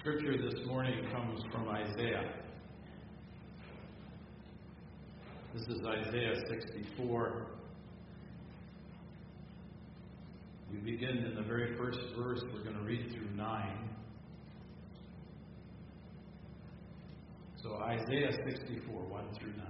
Scripture this morning comes from Isaiah. This is Isaiah 64. We begin in the very first verse. We're going to read through 9. So Isaiah 64, 1 through 9.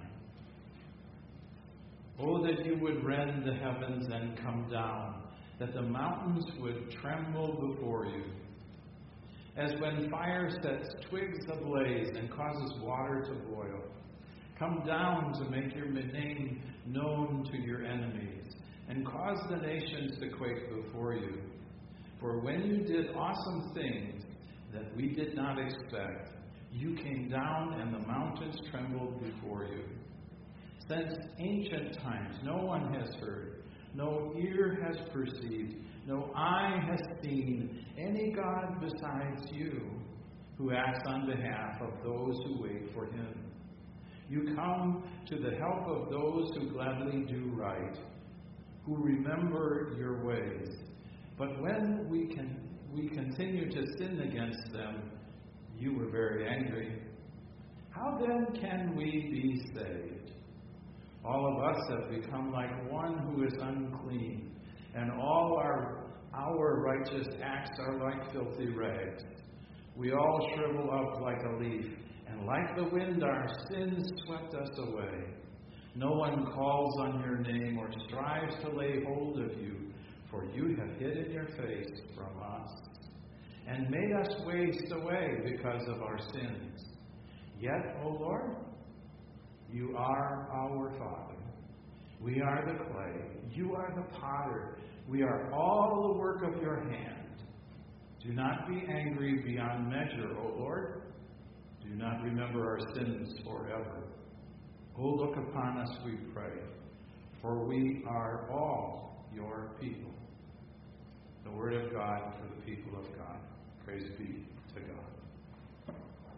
Oh, that you would rend the heavens and come down, that the mountains would tremble before you. As when fire sets twigs ablaze and causes water to boil. Come down to make your name known to your enemies, and cause the nations to quake before you. For when you did awesome things that we did not expect, you came down and the mountains trembled before you. Since ancient times no one has heard, no ear has perceived, no eye has seen any God besides you, who acts on behalf of those who wait for him. You come to the help of those who gladly do right, who remember your ways. But when we continue to sin against them, you were very angry. How then can we be saved? All of us have become like one who is unclean, and all our righteous acts are like filthy rags. We all shrivel up like a leaf, and like the wind our sins swept us away. No one calls on your name or strives to lay hold of you, for you have hidden your face from us, and made us waste away because of our sins. Yet, O Lord, you are our Father. We are the clay. You are the potter. We are all the work of your hand. Do not be angry beyond measure, O Lord. Do not remember our sins forever. Oh, look upon us, we pray, for we are all your people. The word of God for the people of God. Praise be to God.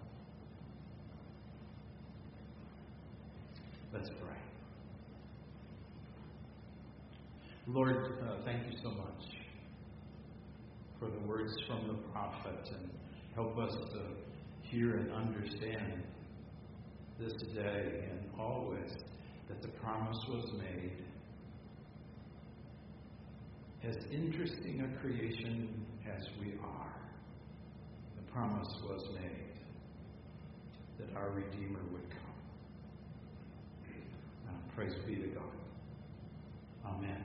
Let's pray. Lord, thank you so much for the words from the prophet, and help us to hear and understand this day and always that the promise was made. As interesting a creation as we are, the promise was made that our Redeemer would come. Praise be to God. Amen.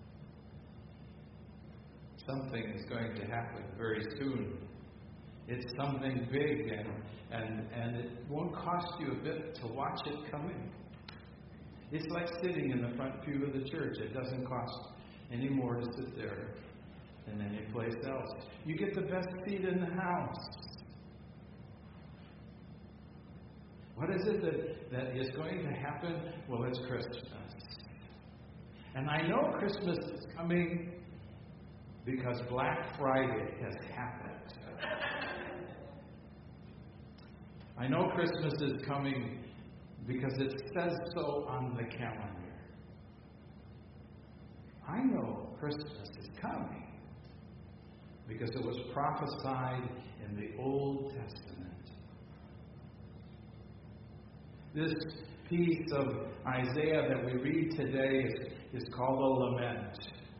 Something is going to happen very soon. It's something big, and it won't cost you a bit to watch it coming. It's like sitting in the front pew of the church. It doesn't cost any more to sit there than any place else. You get the best seat in the house. What is it that is going to happen? Well, it's Christmas. And I know Christmas is coming because Black Friday has happened. I know Christmas is coming because it says so on the calendar. I know Christmas is coming because it was prophesied in the Old Testament. This piece of Isaiah that we read today is called a lament.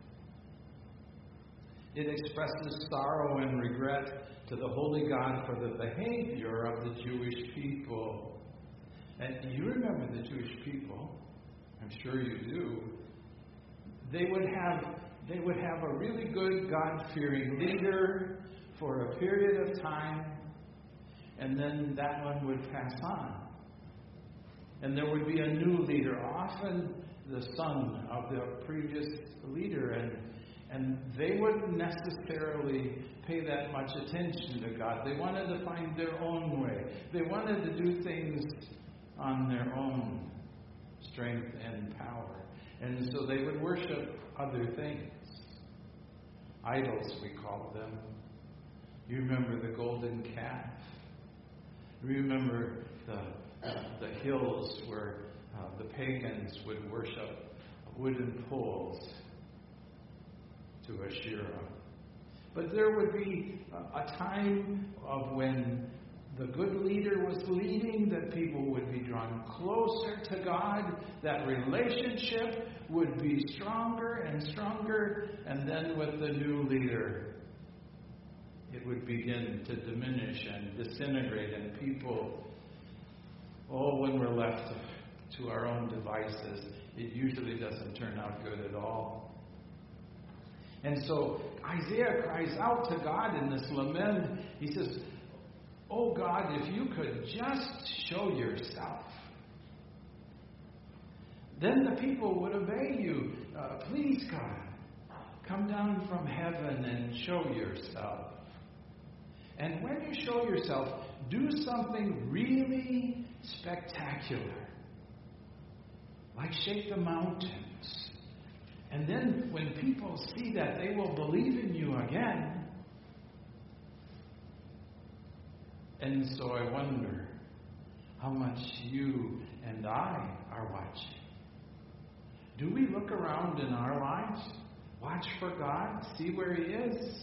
It expresses sorrow and regret to the Holy God for the behavior of the Jewish people. And you remember the Jewish people. I'm sure you do. They would have a really good God-fearing leader for a period of time, and then that one would pass on. And there would be a new leader, often the son of the previous leader, and they wouldn't necessarily pay that much attention to God. They wanted to find their own way. They wanted to do things on their own strength and power. And so they would worship other things. Idols, we call them. You remember the golden calf. Remember the hills where the pagans would worship wooden poles to Asherah. But there would be a time of when the good leader was leading, that people would be drawn closer to God, that relationship would be stronger and stronger, and then with the new leader, it would begin to diminish and disintegrate, and people, when we're left to our own devices, it usually doesn't turn out good at all. And so Isaiah cries out to God in this lament. He says, "Oh God, if you could just show yourself, then the people would obey you. Please, God, come down from heaven and show yourself. And when you show yourself, do something really spectacular, like shake the mountains. And then when people see that, they will believe in you again." And so I wonder how much you and I are watching. Do we look around in our lives, watch for God, see where He is?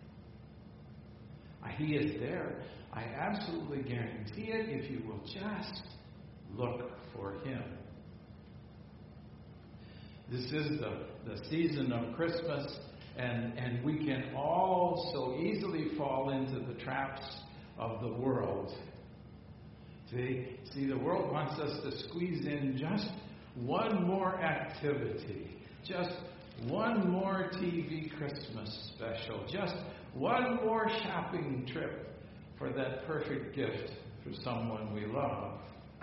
He is there. I absolutely guarantee it if you will just look for Him. This is the season of Christmas, and we can all so easily fall into the traps of the world. See, the world wants us to squeeze in just one more activity, just one more TV Christmas special, just one more shopping trip for that perfect gift for someone we love.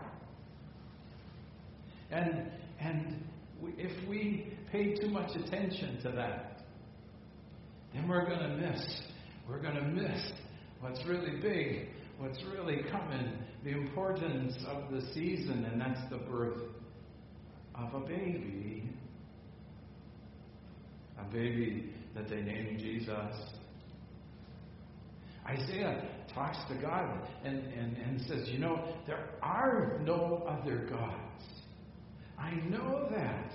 And if we pay too much attention to that, then we're going to miss what's really big, what's really coming, the importance of the season, and that's the birth of a baby that they named Jesus. Isaiah talks to God and says, there are no other gods. I know that.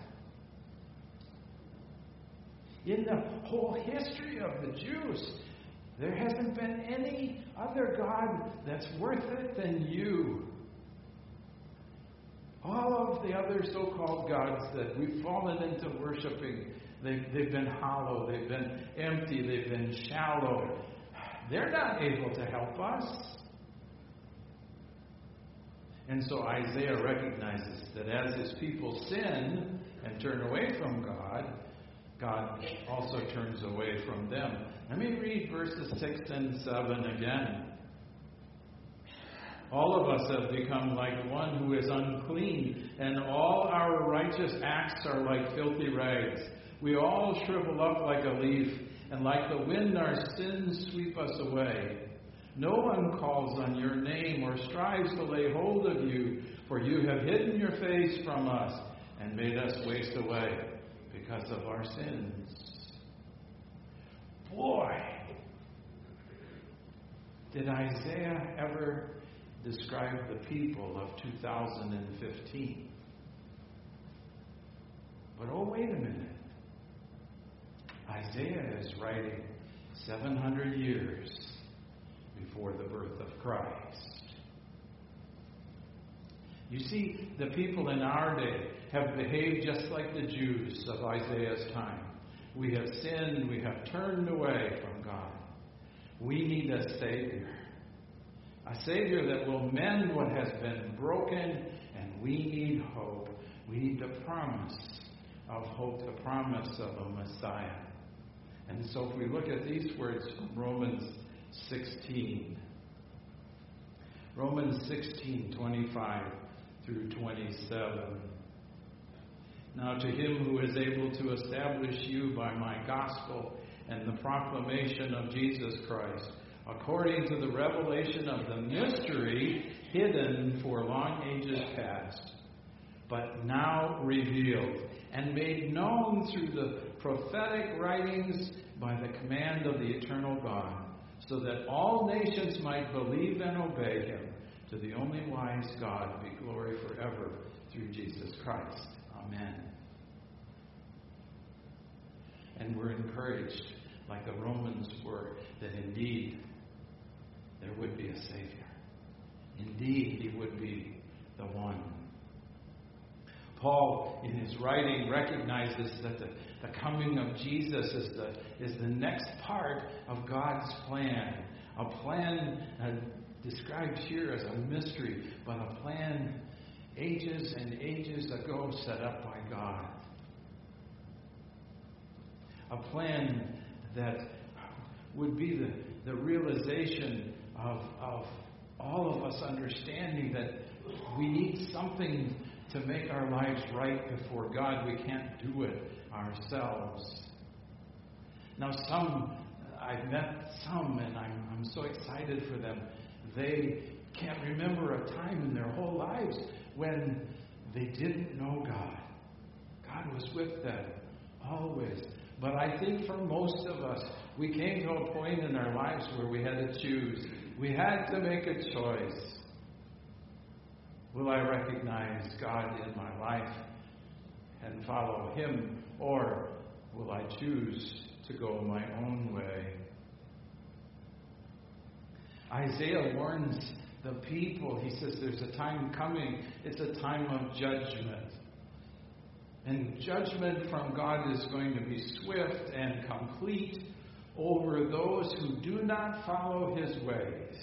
In the whole history of the Jews, there hasn't been any other God that's worth it than you. All of the other so-called gods that we've fallen into worshiping, they've been hollow, they've been empty, they've been shallow. They're not able to help us. And so Isaiah recognizes that as his people sin and turn away from God, God also turns away from them. Let me read verses 6 and 7 again. All of us have become like one who is unclean, and all our righteous acts are like filthy rags. We all shrivel up like a leaf, and like the wind our sins sweep us away. No one calls on your name or strives to lay hold of you, for you have hidden your face from us and made us waste away because of our sins. Boy, did Isaiah ever describe the people of 2015. But wait a minute. Isaiah is writing 700 years before the birth of Christ. You see, the people in our day have behaved just like the Jews of Isaiah's time. We have sinned, we have turned away from God. We need a Savior. A Savior that will mend what has been broken, and we need hope. We need the promise of hope, the promise of a Messiah. And so if we look at these words from Romans 16. Romans 16, 25 through 27. Now to him who is able to establish you by my gospel and the proclamation of Jesus Christ, according to the revelation of the mystery hidden for long ages past, but now revealed and made known through the prophetic writings by the command of the eternal God, so that all nations might believe and obey him. To the only wise God be glory forever through Jesus Christ. Amen. And we're encouraged like the Romans were, that indeed there would be a Savior. Indeed, He would be the one. Paul, in his writing, recognizes that the coming of Jesus is the next part of God's plan. A plan described here as a mystery, but a plan ages and ages ago set up by God. A plan that would be the realization of all of us understanding that we need something to make our lives right before God. We can't do it ourselves. Now I've met some, and I'm so excited for them. They can't remember a time in their whole lives when they didn't know God. God was with them always. But I think for most of us, we came to a point in our lives where we had to choose. We had to make a choice. Will I recognize God in my life and follow Him, or will I choose to go my own way? Isaiah warns the people. He says there's a time coming. It's a time of judgment. And judgment from God is going to be swift and complete over those who do not follow His ways.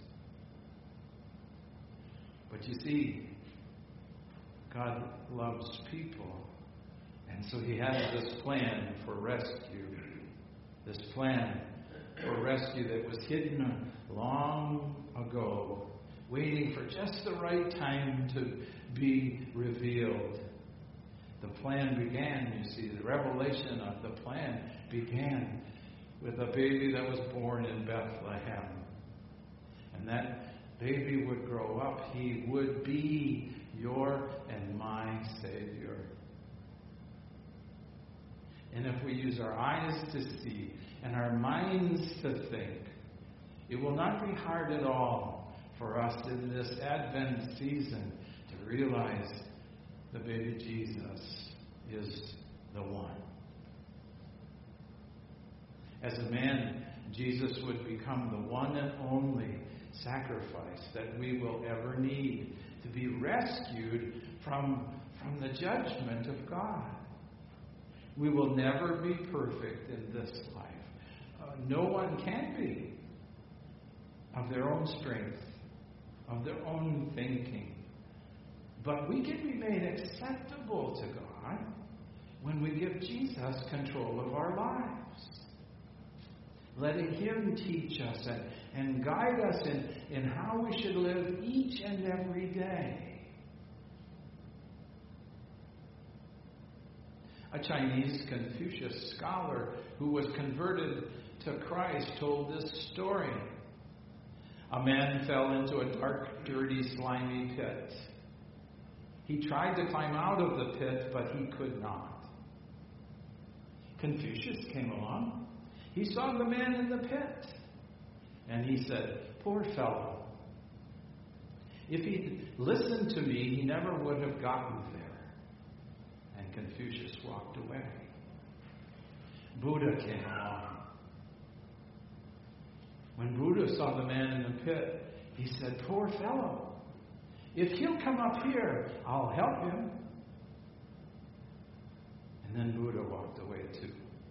But you see, God loves people. And so He has this plan for rescue. This plan for rescue that was hidden long ago, waiting for just the right time to be revealed. The plan began, you see, the revelation of the plan began with a baby that was born in Bethlehem. And that baby would grow up. He would be your and my Savior. And if we use our eyes to see and our minds to think, it will not be hard at all for us in this Advent season to realize the baby Jesus is the one. As a man, Jesus would become the one and only sacrifice that we will ever need to be rescued from the judgment of God. We will never be perfect in this life. No one can be, of their own strength, of their own thinking. But we can be made acceptable to God when we give Jesus control of our lives. Letting Him teach us and guide us in how we should live each and every day. A Chinese Confucius scholar who was converted to Christ told this story. A man fell into a dark, dirty, slimy pit. He tried to climb out of the pit, but he could not. Confucius came along. He saw the man in the pit. And he said, "Poor fellow. If he'd listened to me, he never would have gotten there." And Confucius walked away. Buddha came along. When Buddha saw the man in the pit, he said, "Poor fellow. If he'll come up here, I'll help him." And then Buddha walked away too.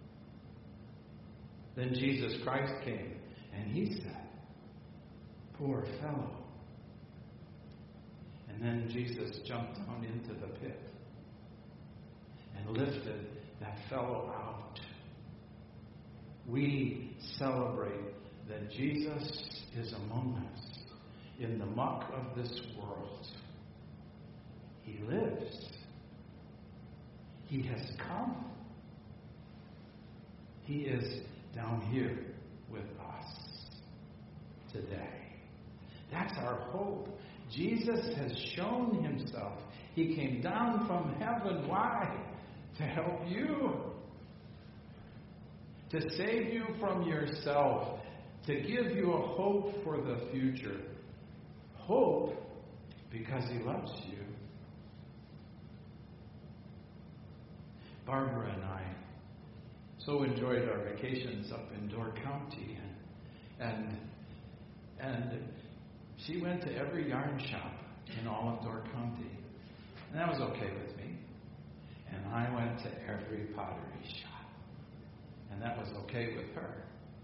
Then Jesus Christ came, and He said, "Poor fellow." And then Jesus jumped down into the pit and lifted that fellow out. We celebrate that Jesus is among us in the muck of this world. He lives. He has come. He is down here with us today. That's our hope. Jesus has shown Himself. He came down from heaven. Why? To help you. To save you from yourself. To give you a hope for the future. Hope because He loves you. Barbara and I so enjoyed our vacations up in Door County, and she went to every yarn shop in all of Door County, and that was okay with me. And I went to every pottery shop, and that was okay with her.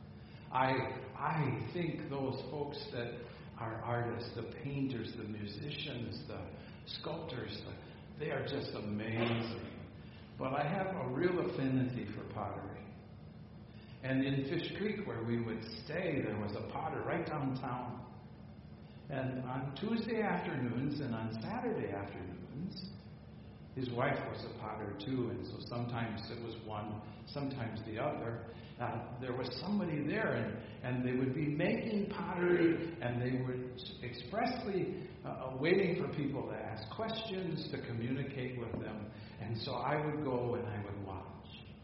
I think those folks that are artists, the painters, the musicians, the sculptors, they are just amazing. But I have a real affinity for pottery. And in Fish Creek, where we would stay, there was a potter right downtown. And on Tuesday afternoons and on Saturday afternoons, his wife was a potter too, and so sometimes it was one, sometimes the other. There was somebody there, and they would be making pottery, and they would expressly waiting for people to ask questions, to communicate with them. And so I would go and I would watch.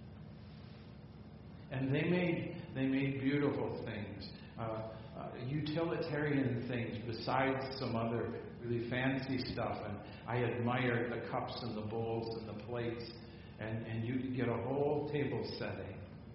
And they made beautiful things, utilitarian things besides some other really fancy stuff. And I admired the cups and the bowls and the plates, and you could get a whole table setting.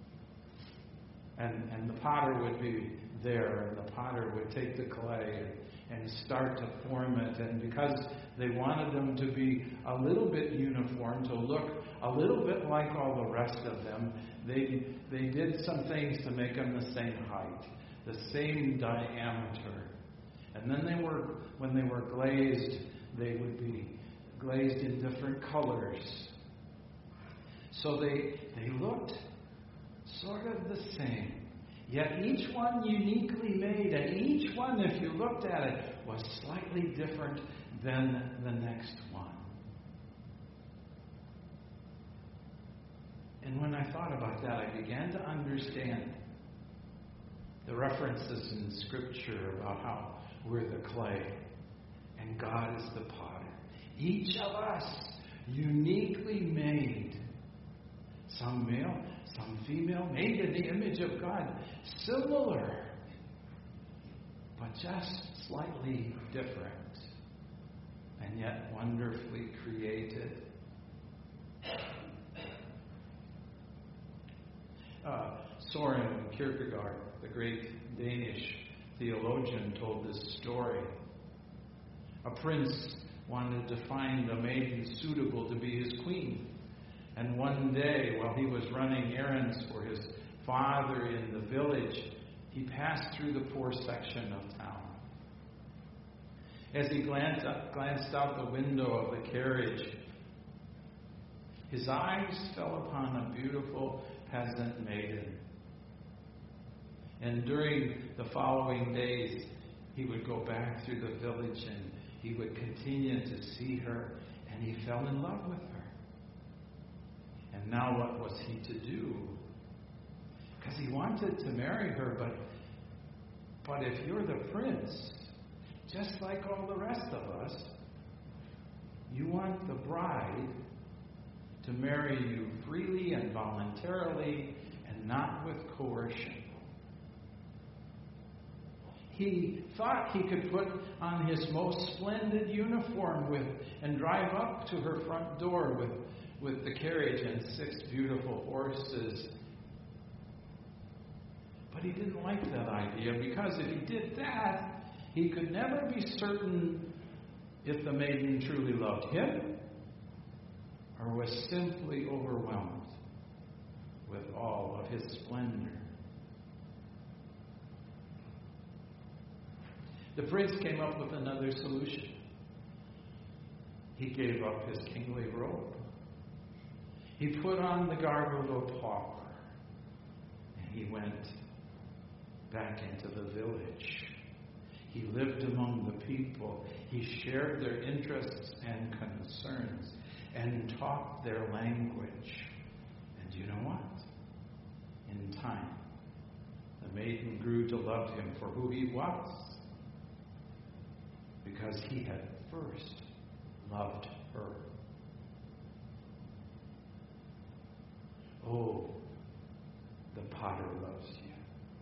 And the potter would be there, and the potter would take the clay and start to form it. And because they wanted them to be a little bit uniform, to look a little bit like all the rest of them, they did some things to make them the same height, the same diameter. And then when they were glazed, they would be glazed in different colors. So they looked sort of the same, yet each one uniquely made, and each one, if you looked at it, was slightly different than the next one. And when I thought about that, I began to understand the references in Scripture about how we're the clay and God is the potter. Each of us uniquely made, some male, some female, made in the image of God, similar, but just slightly different, and yet wonderfully created. Søren Kierkegaard, the great Danish theologian, told this story. A prince wanted to find a maiden suitable to be his queen. And one day, while he was running errands for his father in the village, he passed through the poor section of town. As he glanced out the window of the carriage, his eyes fell upon a beautiful peasant maiden. And during the following days, he would go back through the village and he would continue to see her, and he fell in love with her. And now what was he to do? Because he wanted to marry her, but if you're the prince, just like all the rest of us, you want the bride to marry you freely and voluntarily and not with coercion. He thought he could put on his most splendid uniform and drive up to her front door with the carriage and 6 beautiful horses. But he didn't like that idea, because if he did that, he could never be certain if the maiden truly loved him or was simply overwhelmed with all of his splendor. The prince came up with another solution. He gave up his kingly robe. He put on the garb of a pauper, and he went back into the village. He lived among the people. He shared their interests and concerns and talked their language. And you know what? In time, the maiden grew to love him for who he was, because he had first loved her. Oh, the potter loves you.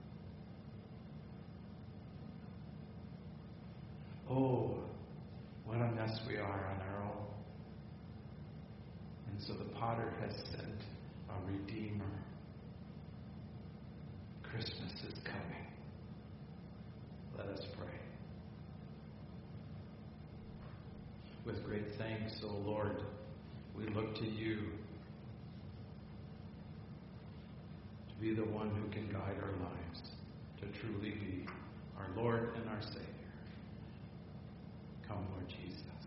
Oh, what a mess we are on our own. And so the potter has sent a Redeemer Christmas is coming. Let us pray. With great thanks, O Lord, we look to you to be the one who can guide our lives, to truly be our Lord and our Savior. Come, Lord Jesus.